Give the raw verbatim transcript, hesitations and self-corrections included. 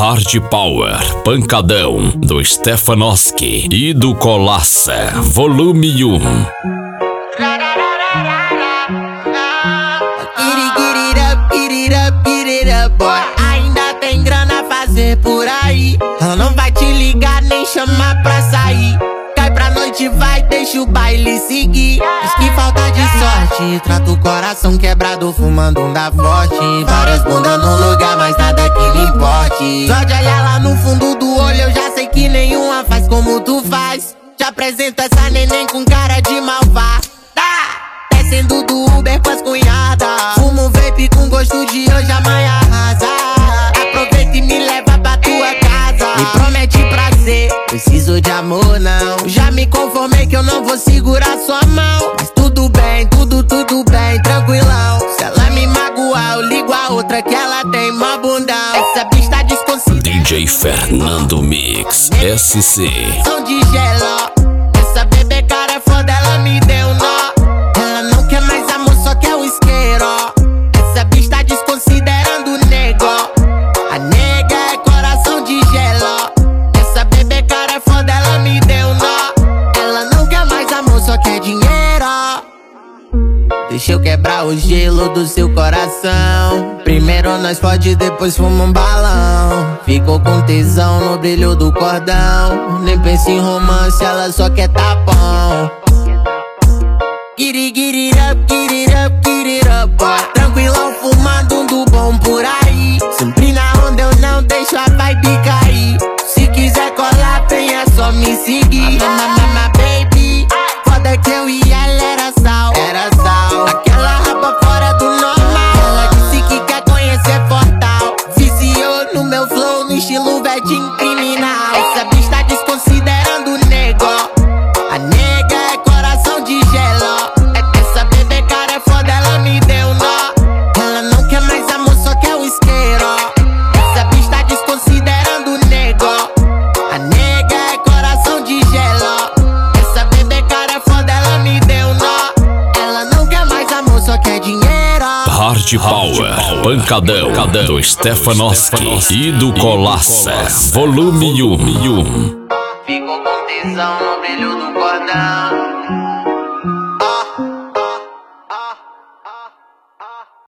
Hard Power, Pancadão, do Stefanoski e do Colassa, volume um. Ainda tem grana a fazer por aí. Ela não vai te ligar nem chamar pra sair. Cai pra noite, vai, deixa o baile seguir. Diz que falta de sorte, trata o coração quebrado fumando um da forte. Várias bundas no lugar, mas nada que lhe importe. Só de olhar lá no fundo do olho eu já sei que nenhuma faz como tu faz. Te apresento essa neném com cara de malvada, descendo do Uber com as cunhadas. Fumo um vape com gosto de hoje, amanhã arrasa. Aproveita e me leva pra tua casa. Me promete prazer, preciso de amor não. Já me conformei que eu não vou segurar sua mão. Mas tudo bem, tudo, tudo bem, tranquilão. Se ela me magoar, eu ligo a outra que ela tem mó bundão. Essa bicha tá desconsiderada. D J Fernando Mix, S C. São de gelo. Essa bebê cara é foda, ela me deu nó. Ela não quer mais amor, só quer o isqueiro. Essa bicha tá desconsiderando o nego. A nega é coração de gelo. Essa bebê cara é foda, ela me deu nó. Ela não quer mais amor, só quer dinheiro. Deixa eu quebrar o gelo do seu coração. Primeiro nós fode, depois fuma um balão. Ficou com tesão no brilho do cordão. Nem pensa em romance, ela só quer tapão. Get it, get it up, get it up, get it up, boy. Tranquilão fumando um do bom por aí. Sempre na onda eu não deixo a vibe cair. Se quiser colar, vem, é só me seguir. Mama, baby, foda que eu e ela era sal. Era sal. Aquela raba fora do normal. Ela disse que quer conhecer Portal. Viciou no meu flow, no estilo vedinho criminal. Essa bicha tá desconsiderando o nego. A nega é coração de gelo. Essa bebê cara é foda, ela me deu nó. Ela não quer mais amor, só quer o isqueiro. Essa bicha tá desconsiderando o nego. A nega é coração de gelo. Essa bebê cara é foda, ela me deu nó. Ela não quer mais amor, só quer dinheiro. Hard Power, Pancadão, do Stefanoski e do Colassa, volume um. Ficou com tesão no brilho do cordão.